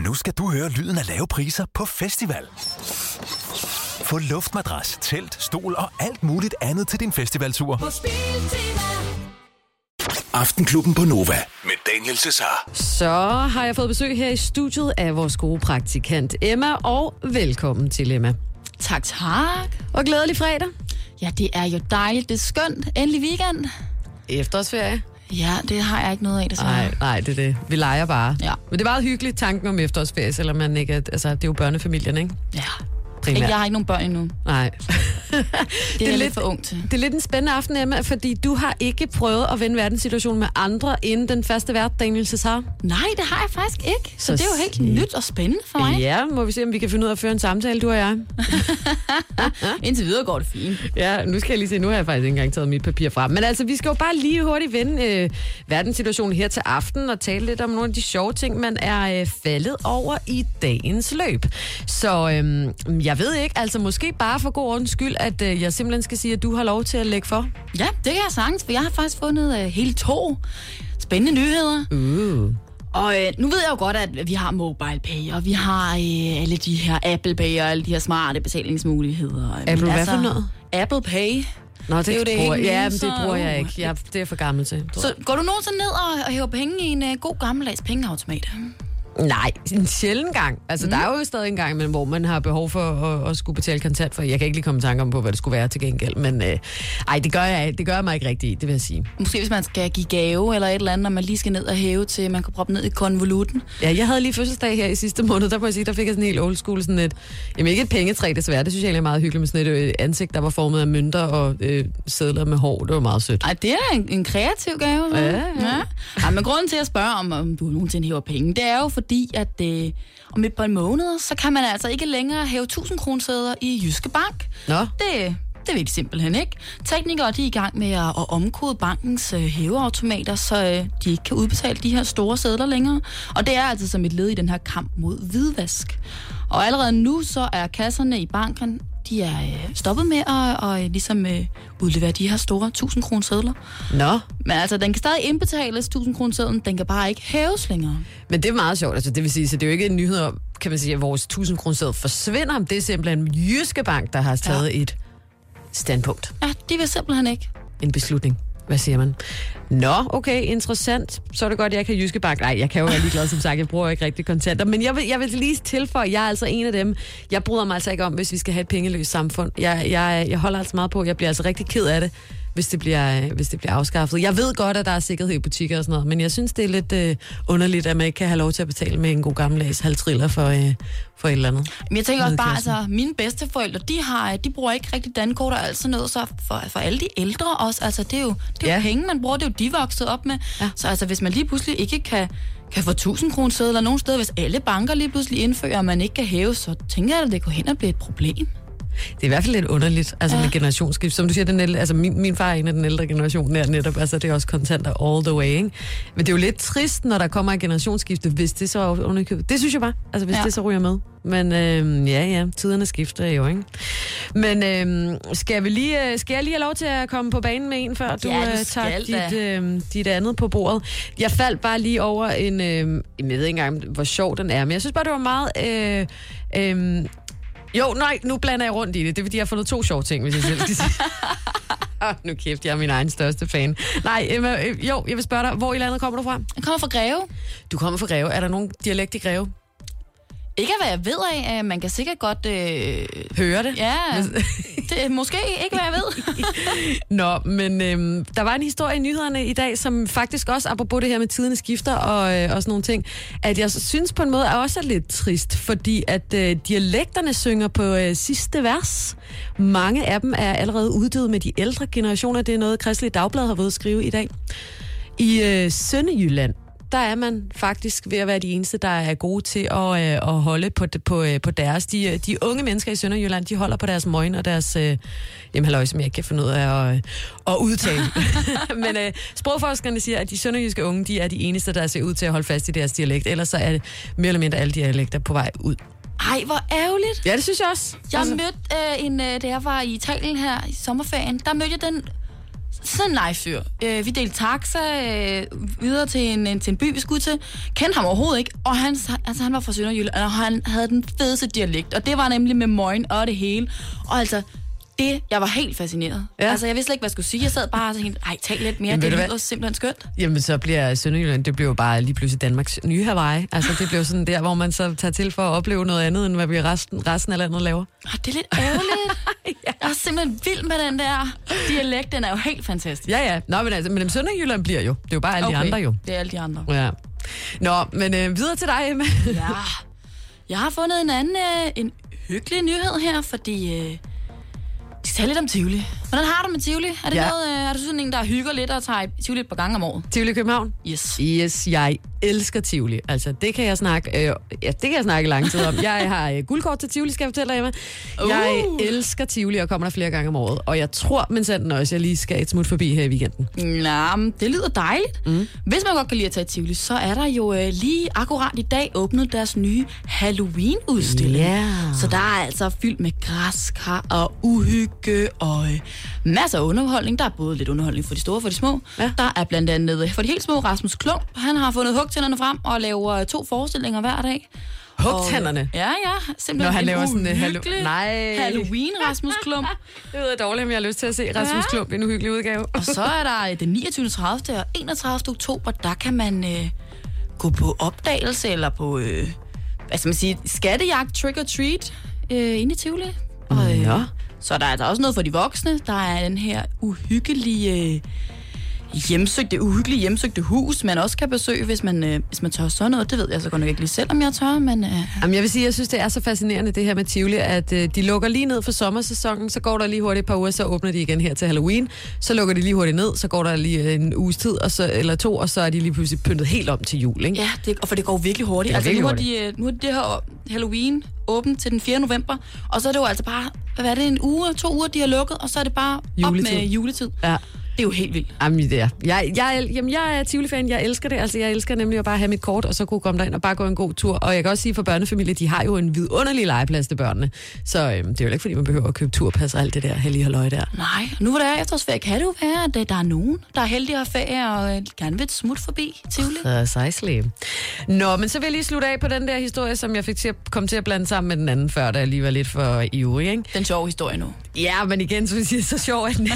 Nu skal du høre lyden af lave priser på festival. Få luftmadras, telt, stol og alt muligt andet til din festivaltur. På Biltema. Aftenklubben på Nova med Daniel Cesar. Så har jeg fået besøg her i studiet af vores gode praktikant Emma, og velkommen til Emma. Tak. Og glædelig fredag. Ja, det er jo dejligt. Det er skønt. Endelig weekend. Efterårsferie. Ja, det har jeg ikke noget af, desværre. Nej, det er det. Vi leger bare. Ja. Men det er meget hyggeligt, tanken om efterårsferie, selvom man ikke... Altså, det er jo børnefamilien, ikke? Ja. Primært. Jeg har ikke nogen børn endnu. Nej. Det er lidt for ung til. Det er lidt en spændende aften, Emma, fordi du har ikke prøvet at vende verdenssituationen med andre inden den første vært, Daniel Cesar. Nej, det har jeg faktisk ikke. Så det er jo helt nyt og spændende for mig. Ja, må vi se, om vi kan finde ud af at føre en samtale, du og jeg. Indtil videre går det fint. Ja, nu skal jeg lige se, nu har jeg faktisk ikke engang taget mit papir frem. Men altså, vi skal jo bare lige hurtigt vende verdenssituationen her til aften og tale lidt om nogle af de sjove ting, man er faldet over i dagens løb. Så jeg ved ikke, altså måske bare for god ordens skyld, at jeg simpelthen skal sige, at du har lov til at lægge for. Ja, det kan jeg sagtens, for jeg har faktisk fundet hele 2 spændende nyheder. Og nu ved jeg jo godt, at vi har MobilePay, og vi har alle de her Apple Pay og alle de her smarte betalingsmuligheder. Apple hvad for noget? Apple Pay. Nå, det er jo det bruger, ja, men det bruger jeg ikke. Det er for gammel til. Så går du nogensinde ned og hæver penge i en god gammeldags pengeautomat? Nej, en sjælden gang. Altså, der er jo stadig en gang imellem, hvor man har behov for at skulle betale kontant for. Jeg kan ikke lige komme i tanke om på, hvad det skulle være til gengæld. Men det gør jeg mig ikke rigtigt i, det vil jeg sige. Måske hvis man skal give gave eller et eller andet, og man lige skal ned og hæve til, man kan proppe ned i konvolutten. Ja, jeg havde lige fødselsdag her i sidste måned, der må jeg sige, der fik jeg sådan en helt old school, sådan et, jamen ikke et pengetræ desværre, det synes jeg egentlig er meget hyggeligt, med sådan et ansigt, der var formet af mønter og sedler med hår. Det var meget sødt. Ej, det er en kreativ gave. Ja. Ja, men grunden til at spørge, om du nogensinde hæver penge, det er jo fordi, at om et par måneder, så kan man altså ikke længere hæve 1000 kronesedler i Jyske Bank. Nå. Det ved de simpelthen ikke. Teknikere de er i gang med at omkode bankens hæveautomater, så de ikke kan udbetale de her store sedler længere. Og det er altså som et led i den her kamp mod hvidvask. Og allerede nu så er kasserne i banken, de er stoppet med at ligesom udlevere de her store 1000 kronesedler. Nå. Men altså, den kan stadig indbetales 1000 kronesedlen, den kan bare ikke hæves længere. Men det er meget sjovt, altså det vil sige, så det er jo ikke en nyhed om, kan man sige, at vores 1000 kroneseddel forsvinder. Det er simpelthen Jyske Bank, der har taget et standpunkt. Ja, de vil simpelthen ikke. En beslutning. Hvad siger man? Nå, okay, interessant. Så er det godt, at jeg kan Jyske Bank. Nej, jeg kan jo være ligeglad, som sagt. Jeg bruger ikke rigtig kontanter. Men jeg vil lige tilføje, at jeg er altså en af dem. Jeg bryder mig altså ikke om, hvis vi skal have et pengeløst samfund. Jeg holder altså meget på. Jeg bliver altså rigtig ked af det, hvis det bliver afskaffet. Jeg ved godt, at der er sikkerhed i butikker og sådan noget, men jeg synes, det er lidt underligt, at man ikke kan have lov til at betale med en god gammeldags halvtriller for et eller andet. Men jeg tænker også bare, altså mine bedsteforældre, de bruger ikke rigtig dankort og alt sådan noget, så for alle de ældre også, altså det er jo penge, man bruger, det er jo de vokset op med. Ja. Så altså, hvis man lige pludselig ikke kan få 1000 kronesedler nogen steder, hvis alle banker lige pludselig indfører, og man ikke kan hæve, så tænker jeg, at det går hen og bliver et problem. Det er i hvert fald lidt underligt, altså med generationsskift. Som du siger, altså min far er en af den ældre generation netop, altså det er også kontanter all the way, ikke? Men det er jo lidt trist, når der kommer en generationsskifte, hvis det så er underkøbet. Det synes jeg bare, altså hvis det så ryger med. Men tiderne skifter jo, ikke? Men skal jeg lige have lov til at komme på banen med en, før du tager dit andet på bordet? Jeg faldt bare lige over en, jeg ved ikke engang, hvor sjov den er, men jeg synes bare, det var meget... nu blander jeg rundt i det. Det er, fordi jeg har fundet 2 sjove ting, hvis jeg selv skal sige. Nu kæft, jeg er min egen største fan. Nej, jeg vil spørge dig, hvor i landet kommer du fra? Jeg kommer fra Greve. Du kommer fra Greve. Er der nogen dialekt i Greve? Ikke hvad jeg ved af. Man kan sikkert godt... høre det? Ja, det er måske ikke, hvad jeg ved. Nå, men der var en historie i nyhederne i dag, som faktisk også, apropos det her med tiderne skifter og sådan nogle ting, at jeg synes på en måde er også lidt trist, fordi at dialekterne synger på sidste vers. Mange af dem er allerede uddøde med de ældre generationer. Det er noget, Kristeligt Dagblad har været at skrive i dag. I Sønderjylland, der er man faktisk ved at være de eneste, der er gode til at holde på deres. De unge mennesker i Sønderjylland, de holder på deres møgen og deres... som jeg ikke kan finde ud af at udtale. Men sprogforskerne siger, at de sønderjyske unge, de er de eneste, der ser ud til at holde fast i deres dialekt. Ellers så er det mere eller mindre alle dialekter på vej ud. Ej, hvor ærgerligt. Ja, det synes jeg også. Jeg mødte da jeg var i Italien her i sommerferien, der mødte jeg den sådan en nice fyr. Vi delte taxa videre til en by, vi skulle til. Kendte ham overhovedet ikke, og han var fra Sønderjylland, og han havde den fedeste dialekt, og det var nemlig med møgen og det hele. Og altså, jeg var helt fascineret. Ja. Altså, jeg vidste ikke, hvad jeg skulle sige. Jeg sad bare og tænkte, tal lidt mere, det lyder simpelthen skønt. Jamen, så bliver Sønderjylland, det bliver jo bare lige pludselig Danmarks nye Hawaii. Altså, det bliver sådan der, hvor man så tager til for at opleve noget andet, end hvad vi resten af landet laver. Det er lidt ærgerligt. Ja. Jeg er simpelthen vild med den der dialekt, den er jo helt fantastisk. Ja. Nå, men Sønderjylland bliver jo. Det er jo bare alle de andre jo. Det er alle de andre. Ja. Nå, men videre til dig, Emma. Ja. Jeg har fundet en hyggelig nyhed her, fordi... Vi skal tale lidt om Tivoli. Hvordan har du med Tivoli? Er det noget, er du sådan en, der hygger lidt og tager Tivoli et par gange om året? Tivoli København? Yes, jeg elsker Tivoli. Altså, det kan jeg snakke lang tid om. Jeg har guldkort til Tivoli, skal jeg fortælle dig, Emma. Jeg elsker Tivoli og kommer der flere gange om året. Og jeg tror, men sådan også, jeg lige skal et smut forbi her i weekenden. Det lyder dejligt. Hvis man godt kan lide at tage Tivoli, så er der jo lige akkurat i dag åbnet deres nye Halloween-udstilling. Yeah. Så der er altså fyldt med græskar og uhygge og masser af underholdning. Der er både lidt underholdning for de store og for de små. Ja. Der er blandt andet for de helt små Rasmus Klump. Han har fundet hugtænderne frem og laver 2 forestillinger hver dag. Hugtænderne? Ja. Simpelthen når han laver sådan Halloween Rasmus Klump. Det ved jeg dårligt, om jeg har lyst til at se Rasmus Klump i en uhyggelig udgave. Og så er der den 29. 30. og 31. oktober, der kan man gå på opdagelse eller på, skattejagt, trick or treat inde i Tivoli. Og, så der er der også noget for de voksne. Der er den her uhyggelige hjemsøgte hus, man også kan besøge, hvis man tør sådan noget. Det ved jeg så godt nok ikke lige selv, om jeg tør, men... Jamen, jeg vil sige, jeg synes, det er så fascinerende, det her med Tivoli, at de lukker lige ned for sommersæsonen, så går der lige hurtigt et par uger, så åbner de igen her til Halloween, så lukker de lige hurtigt ned, så går der lige en uges tid, eller 2, og så er de lige pludselig pyntet helt om til jul, ikke? Ja, for det går virkelig hurtigt. Altså, nu er det her Halloween åbent til den 4. november, og så er det jo altså bare, hvad er det, 1 uge, 2 uger, de har lukket, og så er det bare juletid. Op med juletid. Ja. Det er jo helt vildt. Jamen, det er. Jeg er Tivoli-fan. Jeg elsker det. Altså, jeg elsker nemlig at bare have mit kort, og så kunne komme derind og bare gå en god tur. Og jeg kan også sige, for børnefamilier, de har jo en vidunderlig legeplads til børnene. Så det er jo ikke, fordi man behøver at købe turpas og alt det der hellige halløj der. Nej, nu hvor der er efterårsferie, kan det jo være, at der er nogen, der er heldige at have ferie og gerne vil et smut forbi Tivoli. Precisely. Nå, men så vil jeg lige slutte af på den der historie, som jeg fik til at komme til at blande sammen med den anden før, da jeg lige var lidt for ivrig, ikke? Den sjove historie nu. Ja, men igen, så vil jeg sige, så sjov, at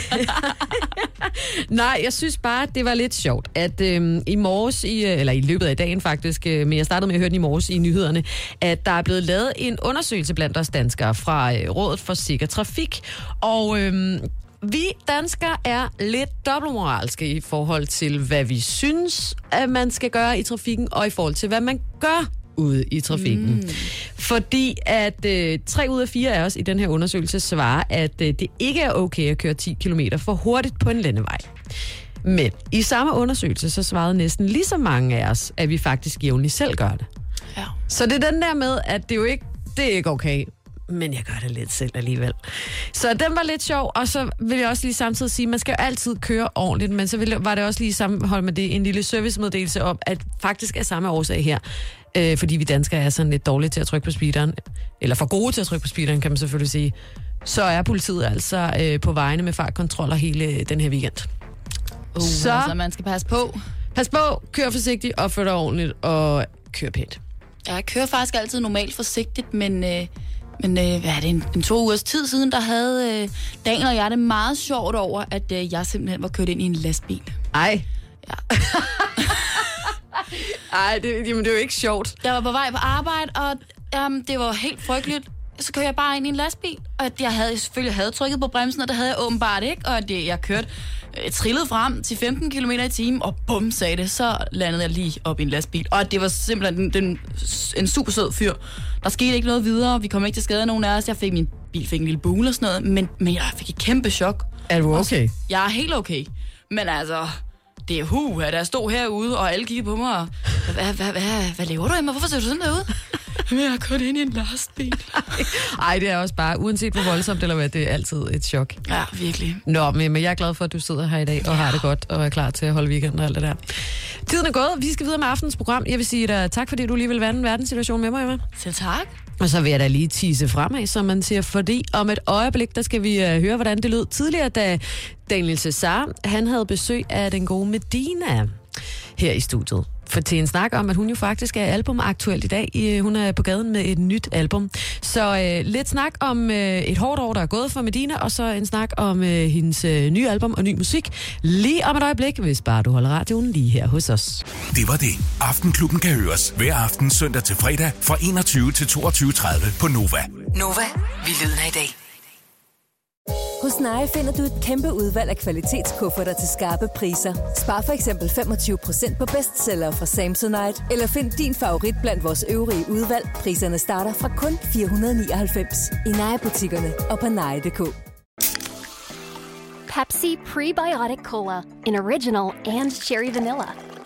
Nej, jeg synes bare, det var lidt sjovt, at i morges, eller i løbet af dagen faktisk, men jeg startede med at høre den i morges i nyhederne, at der er blevet lavet en undersøgelse blandt os danskere fra Rådet for Sikker Trafik, og vi danskere er lidt dobbeltmoralske i forhold til, hvad vi synes, at man skal gøre i trafikken, og i forhold til, hvad man gør ude i trafikken. Fordi at 3 ud af 4 af os i den her undersøgelse svarer, at det ikke er okay at køre 10 km for hurtigt på en landevej. Men i samme undersøgelse, så svarede næsten lige så mange af os, at vi faktisk jævnligt selv gør det. Ja. Så det er den der med, at det er ikke okay, men jeg gør det lidt selv alligevel. Så den var lidt sjov, og så vil jeg også lige samtidig sige, at man skal jo altid køre ordentligt, men så var det også lige sammenholdt med det en lille servicemeddelelse om, at faktisk er samme årsag her. Fordi vi danskere er sådan lidt dårlige til at trykke på speederen, eller for gode til at trykke på speederen, kan man selvfølgelig sige, så er politiet altså på vejene med fartkontroller hele den her weekend. Så altså, man skal passe på. Pas på, kør forsigtigt, opfør dig ordentligt og kør pænt. Jeg kører faktisk altid normalt forsigtigt, men hvad er det, en 2 ugers tid siden, der havde Daniel og jeg det meget sjovt over, at jeg simpelthen var kørt ind i en lastbil. Ej. Ja. Ej, det er jo ikke sjovt. Jeg var på vej på arbejde, og det var helt frygteligt. Så kørte jeg bare ind i en lastbil, og jeg selvfølgelig havde trykket på bremsen, og det havde jeg åbenbart ikke. Og jeg kørte trillede frem til 15 km i timen, og bum, sagde det, så landede jeg lige op i en lastbil. Og det var simpelthen en super sød fyr. Der skete ikke noget videre, vi kom ikke til skade af nogen af os. Min bil fik en lille bule og sådan noget, men jeg fik et kæmpe chok. Er du okay? Jeg er helt okay, men altså... Det er at jeg stod herude, og alle kiggede på mig, og hvad laver du, Emma? Hvorfor ser du sådan derude? Jamen, jeg har kørt ind i en lastbil. Ej, det er også bare, uanset hvor voldsomt eller hvad, det er altid et chok. Ja, virkelig. Nå, men jeg er glad for, at du sidder her i dag og har det godt og er klar til at holde weekend og alt det der. Tiden er gået, vi skal videre med aftens program. Jeg vil sige dig tak, fordi du lige vil være en verdenssituation med mig, Emma. Selv tak. Og så vil jeg da lige tease fremad, som man siger, fordi om et øjeblik, der skal vi høre, hvordan det lød tidligere, da Daniel Cesar, han havde besøg af den gode Medina her i studiet. For til en snak om, at hun jo faktisk er albumaktuelt i dag. Hun er på gaden med et nyt album. Så lidt snak om et hårdt år, der er gået for Medina, og så en snak om hendes nye album og ny musik. Lige om et øjeblik, hvis bare du holder radioen lige her hos os. Det var det. Aftenklubben kan høres hver aften søndag til fredag fra 21 til 22.30 på Nova. Nova, vi lyden af i dag. Hos Nye finder du et kæmpe udvalg af kvalitetskufferter til skarpe priser. Spar for eksempel 25% på bestsellere fra Samsonite, eller find din favorit blandt vores øvrige udvalg. Priserne starter fra kun 499 i Nye-butikkerne og på nye.dk. Pepsi Prebiotic Cola in original and cherry vanilla.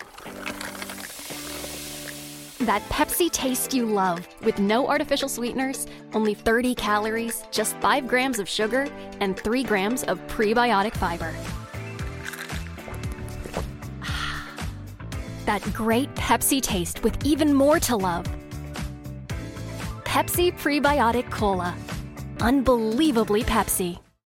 That Pepsi taste you love, with no artificial sweeteners, only 30 calories, just 5 grams of sugar, and 3 grams of prebiotic fiber. That great Pepsi taste with even more to love. Pepsi Prebiotic Cola. Unbelievably Pepsi.